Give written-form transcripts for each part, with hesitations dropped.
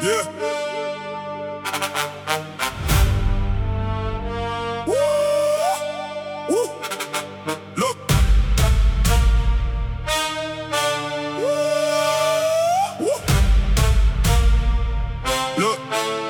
Yeah. Woo! Woo! Look. Woo! Look.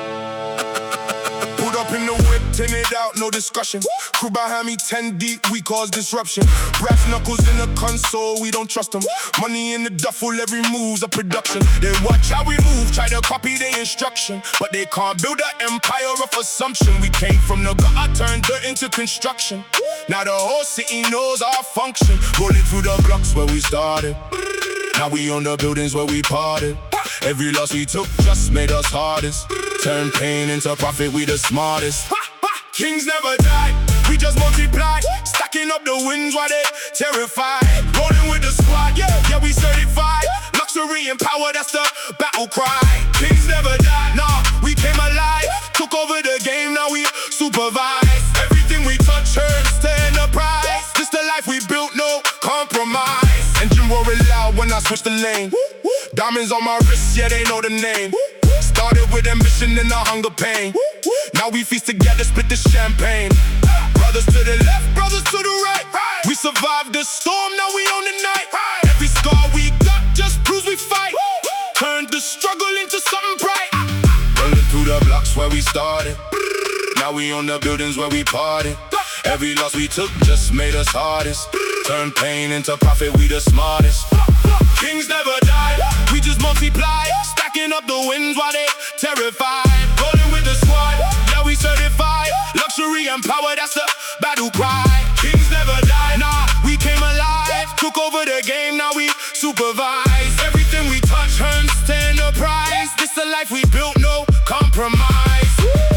Pulled up in the whip, tinted out, no discussion. Crew behind me 10 deep, we cause disruption. Brass knuckles in the console, we don't trust them. Money in the duffel, every move's a production. They watch how we move, try to copy the instruction, but they can't build an empire of assumption. We came from the gutter, turned dirt into construction. Now the whole city knows our function. Rolling through the blocks where we started. Now we on the buildings where we parted. Every loss we took just made us hardest. Turn pain into profit, we the smartest. Kings never die, we just multiply. Stacking up the wins while they terrified. Rolling with the squad, yeah, we certified. Luxury and power, that's the battle cry. Kings never die, nah, we came alive. Took over the game, now we supervise. Everything we touch turns to enterprise. This the life we built, no compromise. Engine roaring loud when I switch the lane. Diamonds on my wrist, yeah, they know the name. Started with ambition and a hunger pain. Now we feast together, split the champagne. Brothers to the left, brothers to the right. We survived the storm, now we own the night. Every scar we got just proves we fight. Turned the struggle into something bright. Running through the blocks where we started. Now we on the buildings where we parted. Every loss we took just made us hardest. Turn pain into profit, we the smartest. Kings never die, we just multiply. Stacking up the wins while they terrified. Rolling with the squad, yeah, we certified. Luxury and power, that's the battle cry. Kings never die, nah, we came alive. Took over the game, now we supervise. Everything we touch turns to enterprise. This the life we built, no compromise.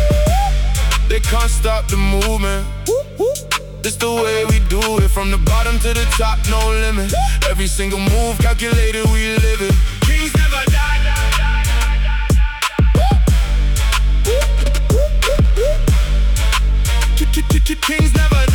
They can't stop the movement. This the way we do it, from the bottom to the top, no limit. Every single move calculated, we live it. Kings never die. Kings never die.